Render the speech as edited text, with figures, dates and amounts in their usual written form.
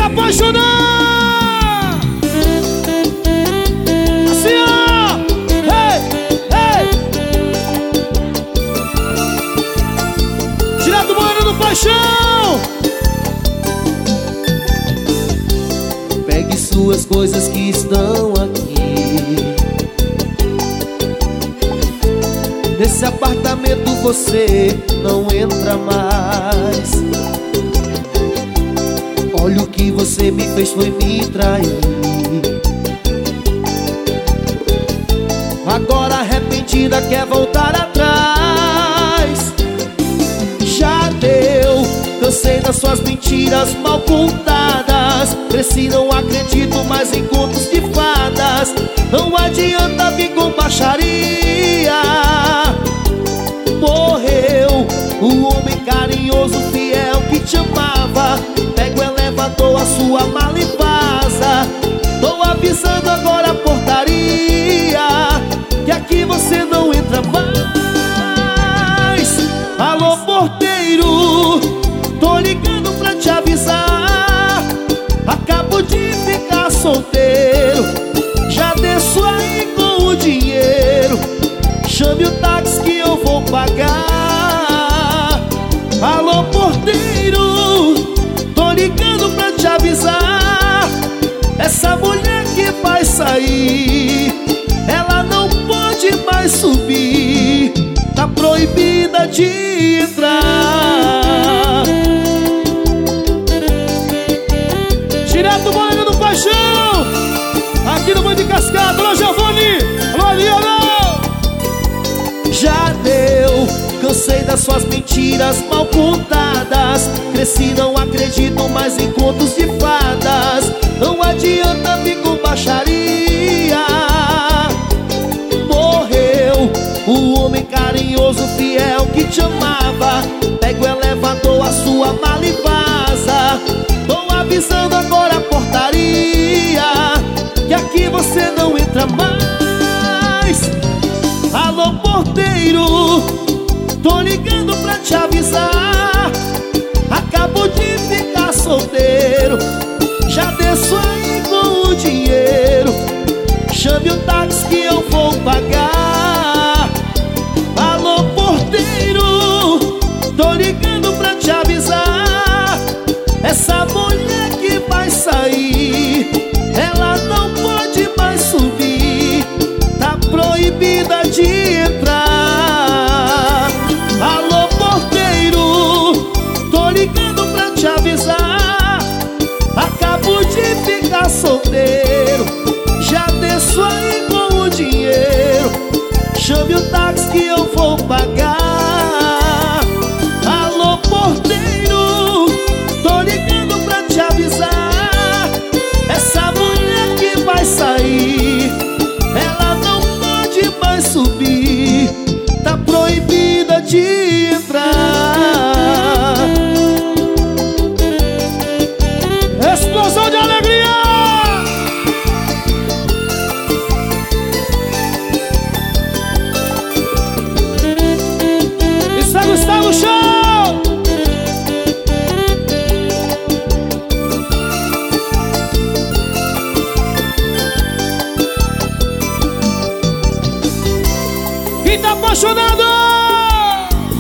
apaixonar. Assim, ó. Hey, hey. Direto Moana do Paixão. Pegue suas coisas que estão aqui. Nesse apartamento você não entra mais. Olha o que você me fez, foi me trair. Agora arrependida quer voltar atrás. Já deu, cansei das suas mentiras mal contadas. Cresci, não acredito mais em contos de fadas. Não adianta vir com baixaria. Morreu o homem carinhoso, fiel que te amava. Pega o elevador, a sua mala e vaza. Tô avisando agora a portaria que aqui você não entra mais. Alô, porteiro, tô ligando pra te avisar. Acabo de ficar solteiro. Já desço aí com o dinheiro. Chame o táxi que eu vou pagar. Alô, porteiro, tô ligando pra te avisar. Essa mulher que vai sair, ela não pode mais subir. Tá proibida de entrar. Direto Moana do Paixão. Aqui no Banho de Cascata. Alô, Giovanni. Alô, Aliana. Já deu, cansei das suas mentiras mal contadas. Cresci, não acredito mais em contos de fadas. Não adianta vir com baixaria. Morreu o homem carinhoso, fiel que te amava. Pega o elevador, a sua mala e vaza. Tô avisando agora a portaria que aqui você não entra mais. Alô, porteiro, tô ligando pra te avisar. Acabo de ficar solteiro. Já desço aí com o dinheiro. Chame o táxi que eu vou pagar. Alô, porteiro, tô ligando pra te avisar. Essa mulher que vai sair, ela não pode mais subir. Tá proibida de entrar. Alô, porteiro, tô ligando pra te avisar. Acabo de ficar solteiro. Já desço aí com o dinheiro. Chame o táxi que eu vou pagar.